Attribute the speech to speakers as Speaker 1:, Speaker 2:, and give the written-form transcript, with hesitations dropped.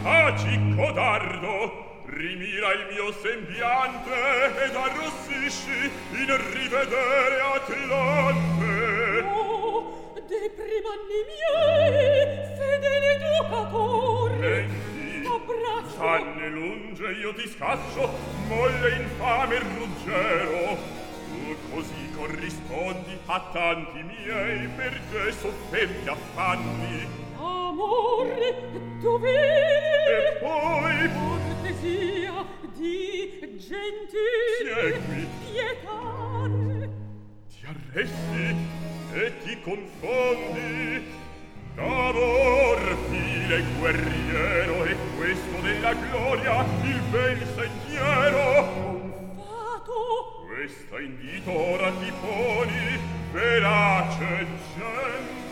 Speaker 1: taci codardo, rimira il mio sembiante ed arrossisci in rivedere Atlante.
Speaker 2: Oh, de prima anni miei, fedele educator,
Speaker 1: Menti,
Speaker 2: abbraccio.
Speaker 1: fanne lunge io ti scaccio, molle infame e ruggero. Tu così corrispondi a tanti miei perché sofferti affanni.
Speaker 2: Amore, dovere
Speaker 1: E poi
Speaker 2: cortesia di gentile
Speaker 1: Segui.
Speaker 2: pietà.
Speaker 1: ti arresti e ti confondi. D'amor file guerriero e questo della gloria il ben sentiero.
Speaker 2: Fato
Speaker 1: Questa invito ora ti poni, verace gente.